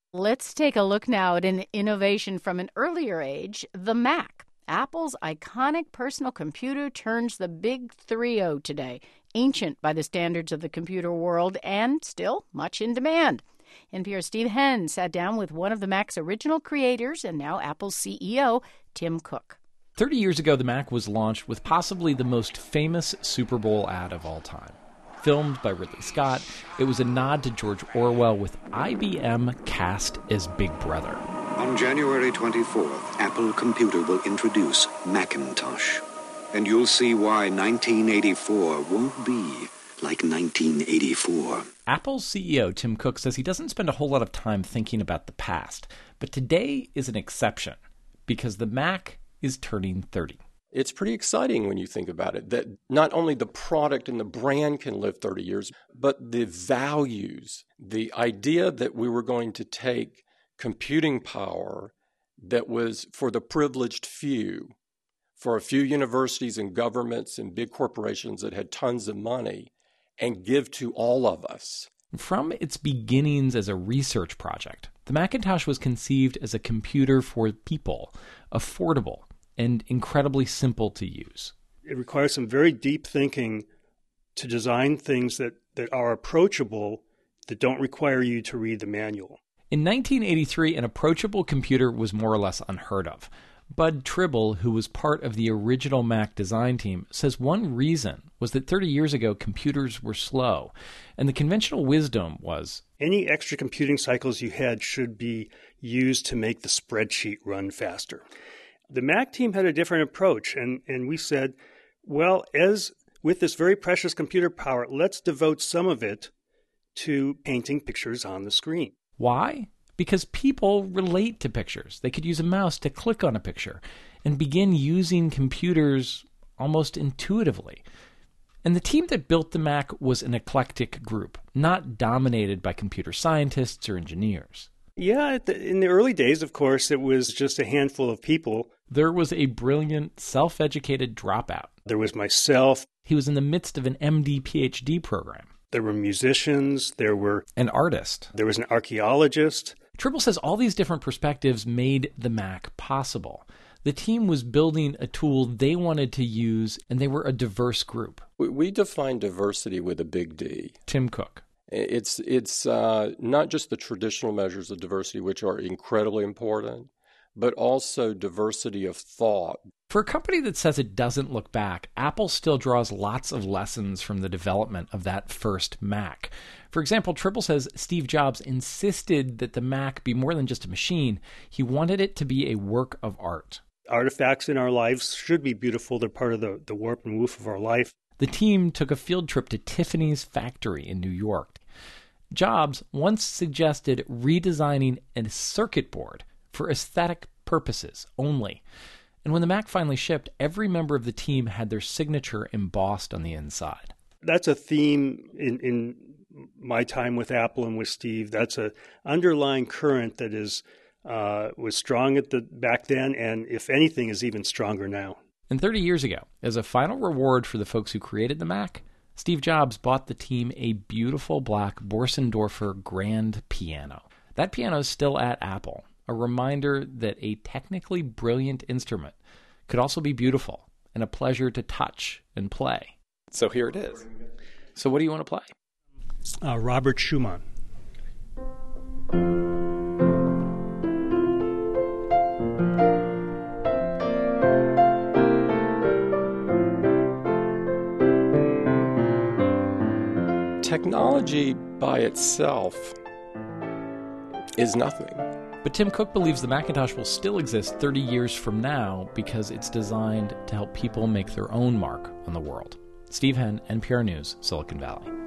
Let's take a look now at an innovation from an earlier age, the Mac. Apple's iconic personal computer turns the big 3-0 today, ancient by the standards of the computer world and still much in demand. NPR's Steve Henn sat down with one of the Mac's original creators and now Apple's CEO, Tim Cook. 30 years ago, the Mac was launched with possibly the most famous Super Bowl ad of all time. Filmed by Ridley Scott, it was a nod to George Orwell with IBM cast as Big Brother. On January 24th, Apple Computer will introduce Macintosh. And you'll see why 1984 won't be like 1984. Apple's CEO, Tim Cook, says he doesn't spend a whole lot of time thinking about the past. But today is an exception because the Mac is turning 30. It's pretty exciting when you think about it, that not only the product and the brand can live 30 years, but the values, the idea that we were going to take computing power that was for the privileged few, for a few universities and governments and big corporations that had tons of money, and give to all of us. From its beginnings as a research project, the Macintosh was conceived as a computer for people, affordable, and incredibly simple to use. It requires some very deep thinking to design things that are approachable, that don't require you to read the manual. In 1983, an approachable computer was more or less unheard of. Bud Tribble, who was part of the original Mac design team, says one reason was that 30 years ago, computers were slow, and the conventional wisdom was, any extra computing cycles you had should be used to make the spreadsheet run faster. The Mac team had a different approach, and we said, well, as with this very precious computer power, let's devote some of it to painting pictures on the screen. Why? Because people relate to pictures. They could use a mouse to click on a picture and begin using computers almost intuitively. And the team that built the Mac was an eclectic group, not dominated by computer scientists or engineers. Yeah, in the early days, of course, it was just a handful of people. There was a brilliant, self-educated dropout. There was myself. He was in the midst of an MD, PhD program. There were musicians. There were an artist. There was an archaeologist. Tribble says all these different perspectives made the Mac possible. The team was building a tool they wanted to use, and they were a diverse group. We define diversity with a big D. Tim Cook. It's not just the traditional measures of diversity, which are incredibly important, but also diversity of thought. For a company that says it doesn't look back, Apple still draws lots of lessons from the development of that first Mac. For example, Tribble says Steve Jobs insisted that the Mac be more than just a machine. He wanted it to be a work of art. Artifacts in our lives should be beautiful. They're part of the warp and woof of our life. The team took a field trip to Tiffany's factory in New York. Jobs once suggested redesigning a circuit board for aesthetic purposes only. And when the Mac finally shipped, every member of the team had their signature embossed on the inside. That's a theme in my time with Apple and with Steve. That's an underlying current that was strong back then, and if anything, is even stronger now. And 30 years ago, as a final reward for the folks who created the Mac, Steve Jobs bought the team a beautiful black Borsendorfer grand piano. That piano is still at Apple, a reminder that a technically brilliant instrument could also be beautiful and a pleasure to touch and play. So here it is. So what do you want to play? Robert Schumann. Technology by itself is nothing. But Tim Cook believes the Macintosh will still exist 30 years from now because it's designed to help people make their own mark on the world. Steve Henn, NPR News, Silicon Valley.